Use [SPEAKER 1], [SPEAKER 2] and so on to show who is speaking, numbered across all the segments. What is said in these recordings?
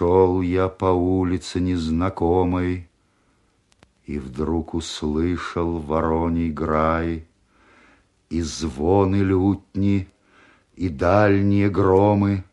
[SPEAKER 1] Шел я по улице незнакомой, и вдруг услышал вороний грай, и звоны лютни, и дальние громы.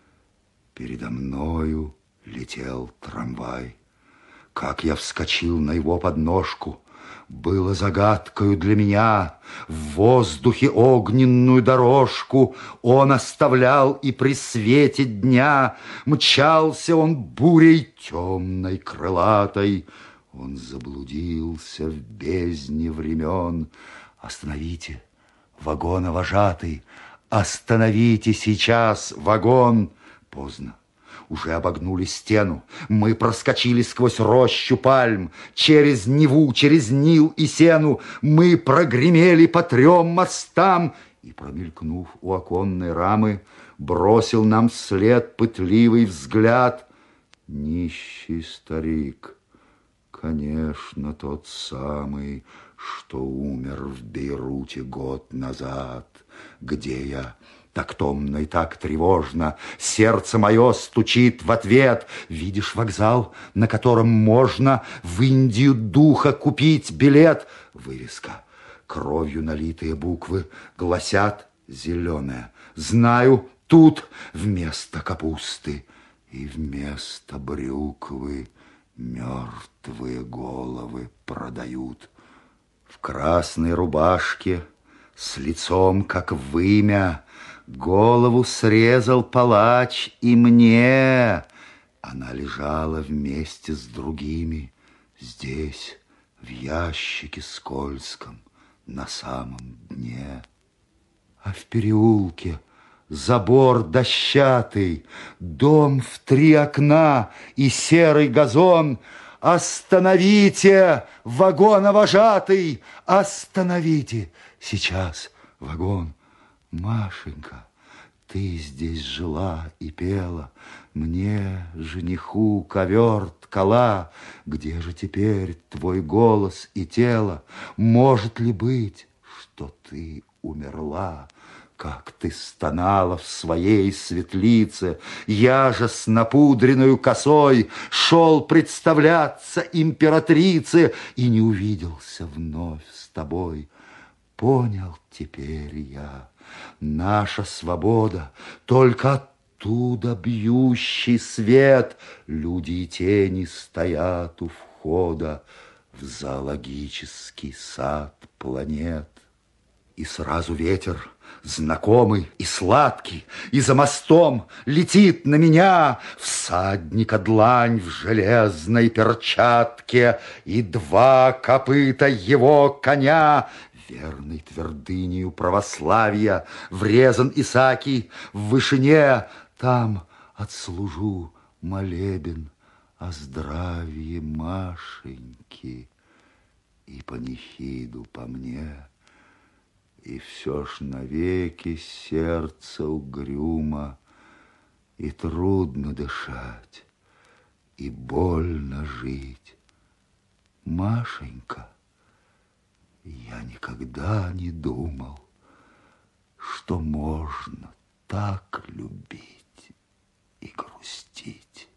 [SPEAKER 1] Передо мною летел трамвай. Как я вскочил на его подножку, было загадкою для меня. В воздухе огненную дорожку он оставлял, и при свете дня мчался он бурей темной крылатой. Он заблудился в бездне времен. Остановите, вагоновожатый, остановите сейчас вагон. Поздно. Уже обогнули стену. Мы проскочили сквозь рощу пальм, через Неву, через Нил и Сену. Мы прогремели по 3 мостам. И, промелькнув у оконной рамы, бросил нам вслед пытливый взгляд нищий старик. Конечно, тот самый, что умер в Бейруте год назад. Где я? Так томно и так тревожно сердце мое стучит в ответ. Видишь вокзал, на котором можно в Индию духа купить билет? Вывеска, кровью налитые буквы гласят зеленое. Знаю, тут вместо капусты и вместо брюквы мертвые головы продают. В красной рубашке, с лицом как вымя, голову срезал палач, и мне она лежала вместе с другими здесь, в ящике скользком, на самом дне. А в переулке забор дощатый, дом в 3 окна и серый газон. Остановите, вагоновожатый, остановите сейчас вагон. Машенька, ты здесь жила и пела, мне, жениху, ковер ткала. Где же теперь твой голос и тело? Может ли быть, что ты умерла? Как ты стонала в своей светлице! Я же с напудренную косой шел представляться императрице и не увиделся вновь с тобой. Понял теперь я, наша свобода только оттуда бьющий свет. Люди и тени стоят у входа в зоологический сад планет. И сразу ветер, знакомый и сладкий, и за мостом летит на меня всадника длань в железной перчатке и 2 копыта его коня. Верной твердынею православия врезан Исаакий в вышине. Там отслужу молебен о здравии Машеньки и панихиду по мне. И все ж навеки сердце угрюмо, и трудно дышать, и больно жить. Машенька, я никогда не думал, что можно так любить и грустить.